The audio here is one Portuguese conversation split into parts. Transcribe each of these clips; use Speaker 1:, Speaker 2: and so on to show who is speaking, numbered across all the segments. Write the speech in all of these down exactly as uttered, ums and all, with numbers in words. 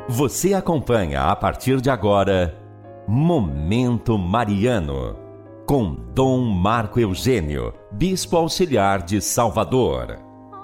Speaker 1: Você acompanha a partir de agora Momento Mariano, com Dom Marco Eugênio, Bispo Auxiliar de Salvador.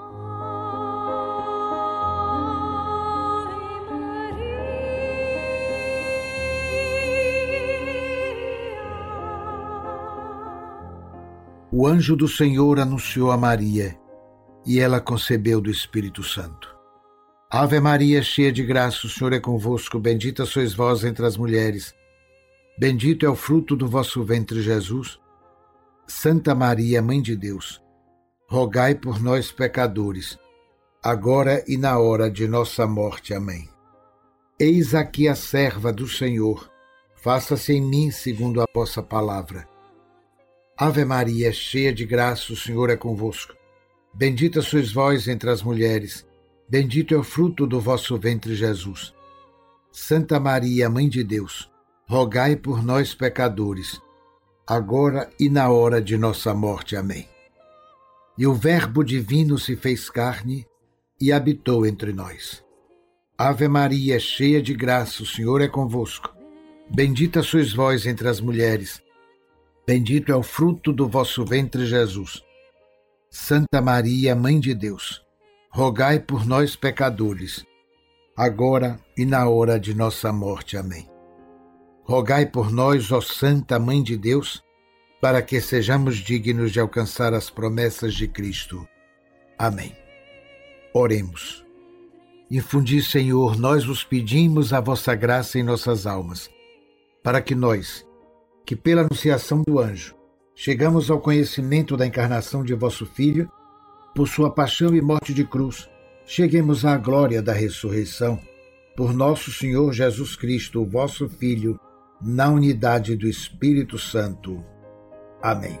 Speaker 2: O anjo do Senhor anunciou a Maria, e ela concebeu do Espírito Santo. Ave Maria, cheia de graça, o Senhor é convosco, bendita sois vós entre as mulheres. Bendito é o fruto do vosso ventre, Jesus. Santa Maria, Mãe de Deus, rogai por nós, pecadores, agora e na hora de nossa morte. Amém. Eis aqui a serva do Senhor, faça-se em mim segundo a vossa palavra. Ave Maria, cheia de graça, o Senhor é convosco. Bendita sois vós entre as mulheres, bendito é o fruto do vosso ventre, Jesus. Santa Maria, Mãe de Deus, rogai por nós, pecadores, agora e na hora de nossa morte. Amém. E o Verbo divino se fez carne e habitou entre nós. Ave Maria, cheia de graça, o Senhor é convosco. Bendita sois vós entre as mulheres, bendito é o fruto do vosso ventre, Jesus. Santa Maria, Mãe de Deus, rogai por nós, pecadores, agora e na hora de nossa morte. Amém. Rogai por nós, ó Santa Mãe de Deus, para que sejamos dignos de alcançar as promessas de Cristo. Amém. Oremos. Infundi, Senhor, nós vos pedimos a vossa graça em nossas almas, para que nós, que pela anunciação do anjo, chegamos ao conhecimento da encarnação de vosso Filho, por sua paixão e morte de cruz, cheguemos à glória da ressurreição, por nosso Senhor Jesus Cristo, o vosso Filho, na unidade do Espírito Santo. Amém.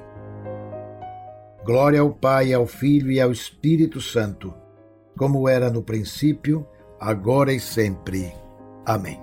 Speaker 2: Glória ao Pai, ao Filho e ao Espírito Santo, como era no princípio, agora e sempre. Amém.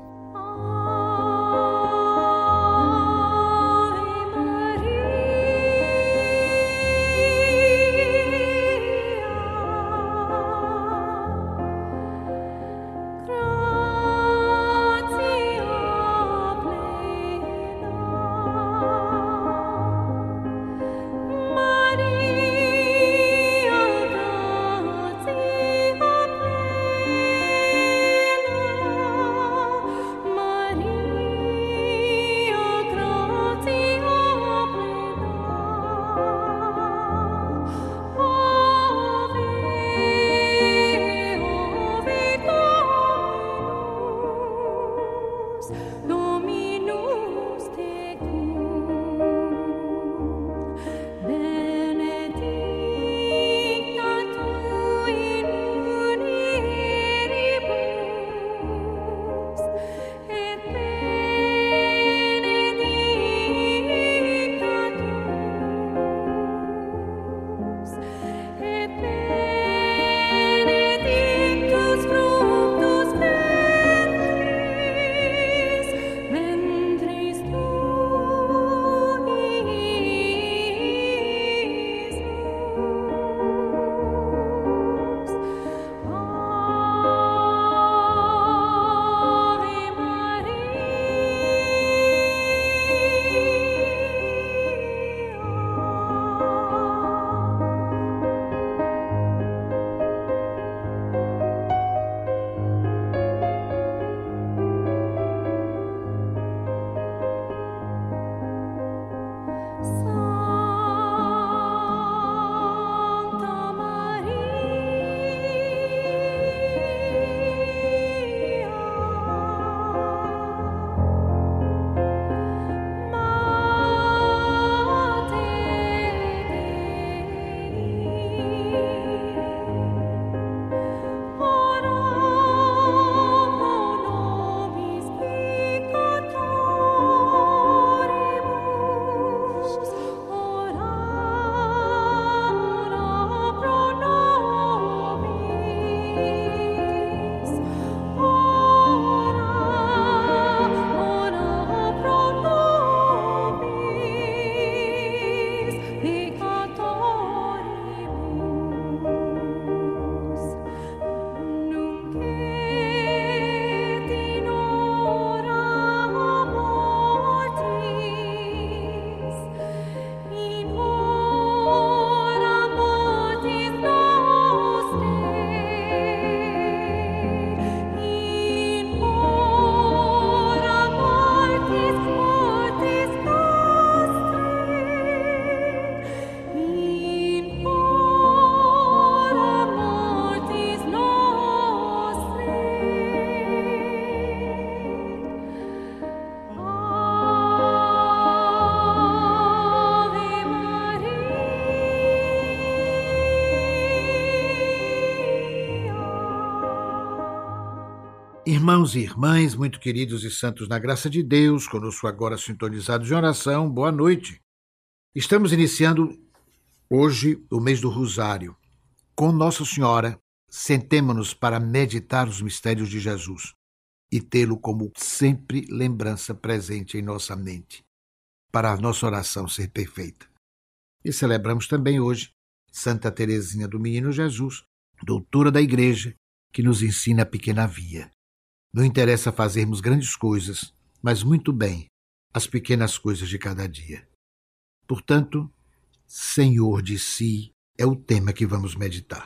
Speaker 2: Irmãos e irmãs, muito queridos e santos na graça de Deus, conosco agora sintonizados em oração, boa noite. Estamos iniciando hoje o mês do Rosário. Com Nossa Senhora, sentemo-nos para meditar os mistérios de Jesus e tê-lo como sempre lembrança presente em nossa mente, para a nossa oração ser perfeita. E celebramos também hoje Santa Teresinha do Menino Jesus, doutora da Igreja, que nos ensina a pequena via. Não interessa fazermos grandes coisas, mas muito bem as pequenas coisas de cada dia. Portanto, Senhor de si é o tema que vamos meditar.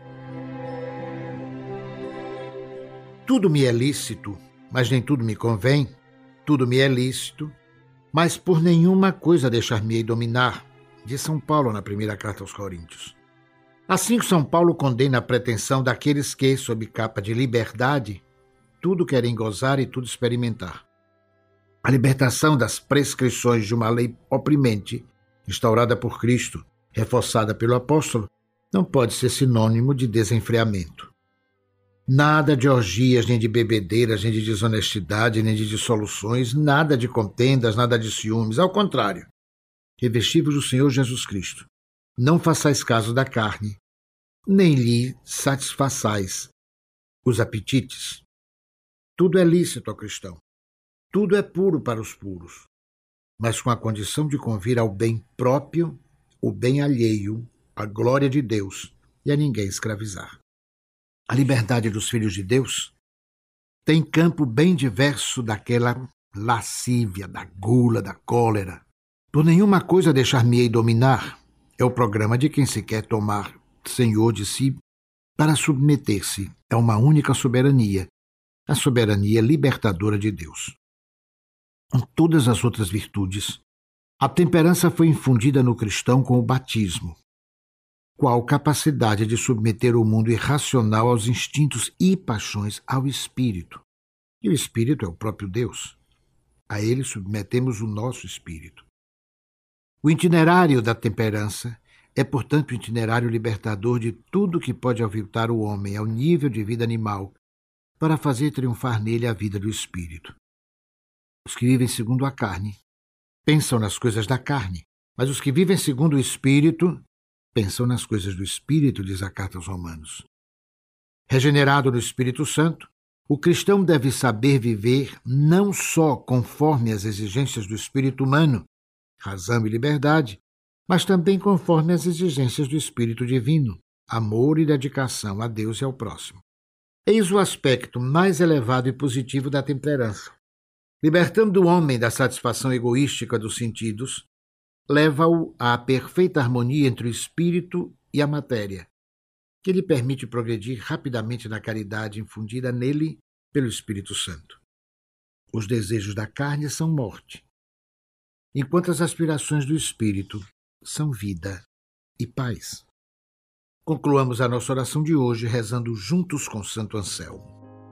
Speaker 2: Tudo me é lícito, mas nem tudo me convém. Tudo me é lícito, mas por nenhuma coisa deixar-me-ei dominar, diz São Paulo na primeira carta aos Coríntios. Assim que São Paulo condena a pretensão daqueles que, sob capa de liberdade, tudo querem gozar e tudo experimentar. A libertação das prescrições de uma lei oprimente, instaurada por Cristo, reforçada pelo apóstolo, não pode ser sinônimo de desenfreamento. Nada de orgias, nem de bebedeiras, nem de desonestidade, nem de dissoluções, nada de contendas, nada de ciúmes. Ao contrário, revestivos do Senhor Jesus Cristo, não façais caso da carne, nem lhe satisfaçais os apetites. Tudo é lícito ao cristão. Tudo é puro para os puros, mas com a condição de convir ao bem próprio, o bem alheio, a glória de Deus e a ninguém escravizar. A liberdade dos filhos de Deus tem campo bem diverso daquela lascívia, da gula, da cólera. Por nenhuma coisa deixar-me-ei dominar é o programa de quem se quer tomar senhor de si para submeter-se a uma única soberania, a soberania libertadora de Deus. Com todas as outras virtudes, a temperança foi infundida no cristão com o batismo. Qual capacidade de submeter o mundo irracional aos instintos e paixões ao Espírito? E o Espírito é o próprio Deus. A ele submetemos o nosso espírito. O itinerário da temperança é, portanto, o itinerário libertador de tudo que pode aviltar o homem ao nível de vida animal, para fazer triunfar nele a vida do Espírito. Os que vivem segundo a carne pensam nas coisas da carne, mas os que vivem segundo o Espírito pensam nas coisas do Espírito, diz a carta aos Romanos. Regenerado no Espírito Santo, o cristão deve saber viver não só conforme as exigências do espírito humano, razão e liberdade, mas também conforme as exigências do Espírito Divino, amor e dedicação a Deus e ao próximo. Eis o aspecto mais elevado e positivo da temperança. Libertando o homem da satisfação egoística dos sentidos, leva-o à perfeita harmonia entre o espírito e a matéria, que lhe permite progredir rapidamente na caridade infundida nele pelo Espírito Santo. Os desejos da carne são morte, enquanto as aspirações do espírito são vida e paz. Concluamos a nossa oração de hoje rezando juntos com Santo Anselmo.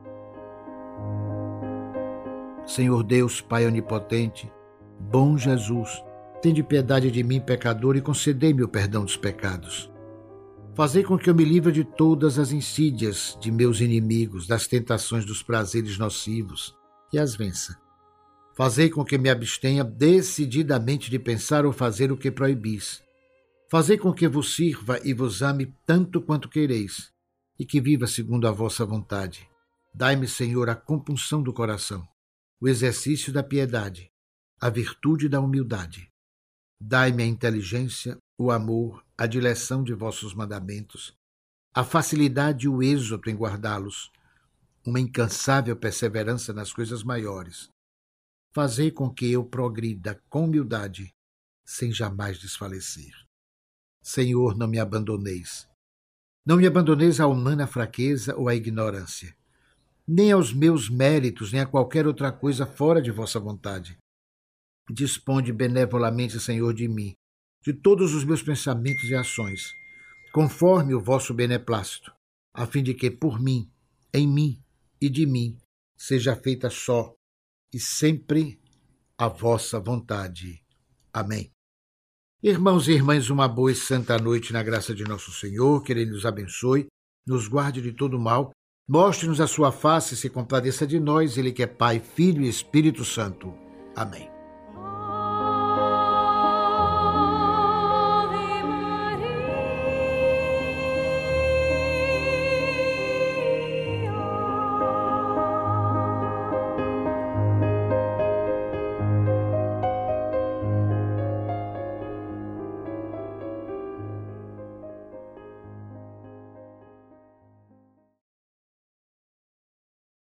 Speaker 2: Senhor Deus, Pai onipotente, bom Jesus, tende piedade de mim, pecador, e concedei-me o perdão dos pecados. Fazei com que eu me livre de todas as insídias de meus inimigos, das tentações dos prazeres nocivos, e as vença. Fazei com que me abstenha decididamente de pensar ou fazer o que proibis. Fazei com que vos sirva e vos ame tanto quanto quereis, e que viva segundo a vossa vontade. Dai-me, Senhor, a compunção do coração, o exercício da piedade, a virtude da humildade. Dai-me a inteligência, o amor, a dileção de vossos mandamentos, a facilidade e o êxito em guardá-los, uma incansável perseverança nas coisas maiores. Fazei com que eu progrida com humildade, sem jamais desfalecer. Senhor, não me abandoneis. Não me abandoneis à humana fraqueza ou à ignorância, nem aos meus méritos, nem a qualquer outra coisa fora de vossa vontade. Disponde benevolamente, Senhor, de mim, de todos os meus pensamentos e ações, conforme o vosso beneplácito, a fim de que por mim, em mim e de mim, seja feita só e sempre a vossa vontade. Amém. Irmãos e irmãs, uma boa e santa noite na graça de nosso Senhor, que Ele nos abençoe, nos guarde de todo mal Mostre-nos a sua face e se compadeça de nós, Ele que é Pai, Filho e Espírito Santo. Amém.